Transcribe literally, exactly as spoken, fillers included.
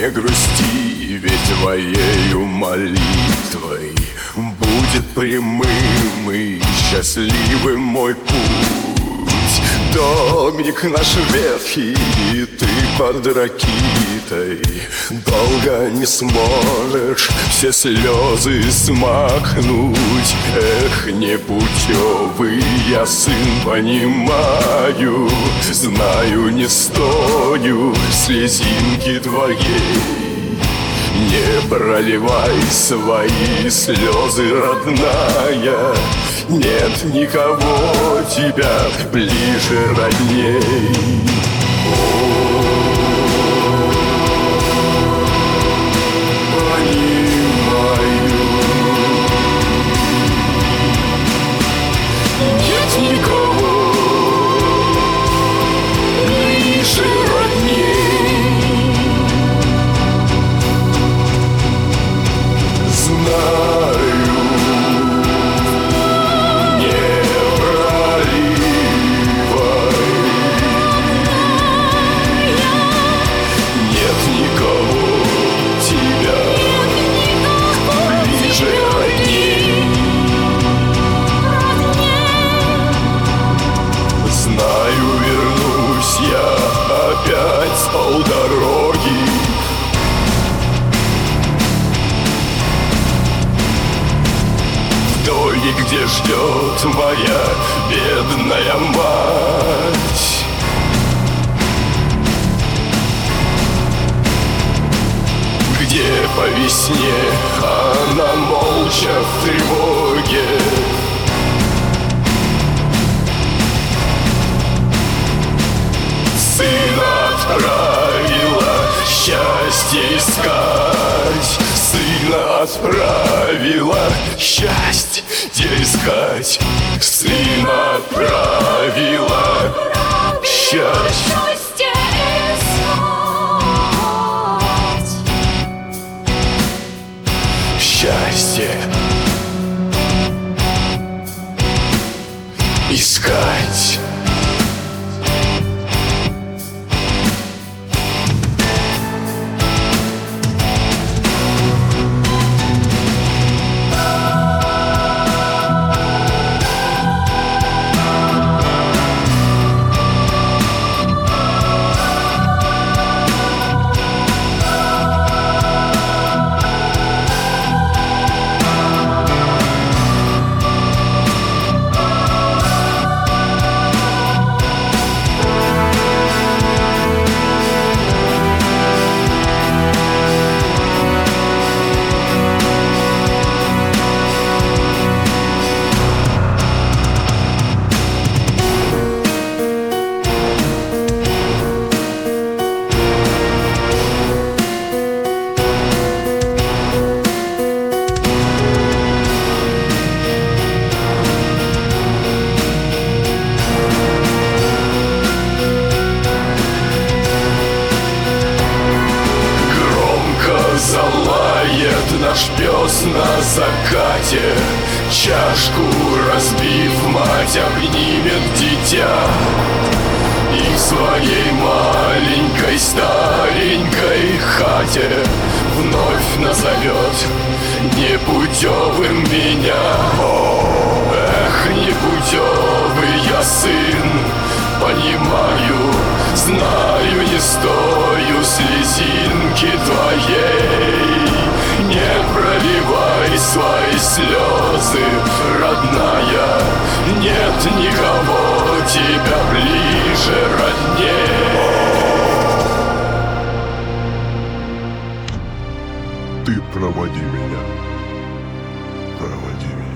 Не грусти, ведь твоею молитвой будет прямым и счастливым мой путь. Домик наш ветхий, и ты под ракитой. Долго не сможешь все слезы смахнуть. Эх, непутевый я сын, понимаю. Знаю, не стою слезинки твоей. Не проливай свои слезы, родная. Нет никого тебя ближе родней. Опять с полдороги. В доме, где ждет моя бедная мать. Где по весне она молча в тревоге. Сына отправила счастье искать. Сына отправила счастье искать. Сына отправила счастье искать. Счастье искать. Залает наш пес на закате. Чашку разбив, мать обнимет дитя. И в своей маленькой старенькой хате вновь назовет непутевым меня. Эх, непутевый я сын, понимаю, знаю, не стою слезинки твоей. Не проливай свои слезы, родная. Нет никого тебя ближе родней. Ты проводи меня, проводи меня.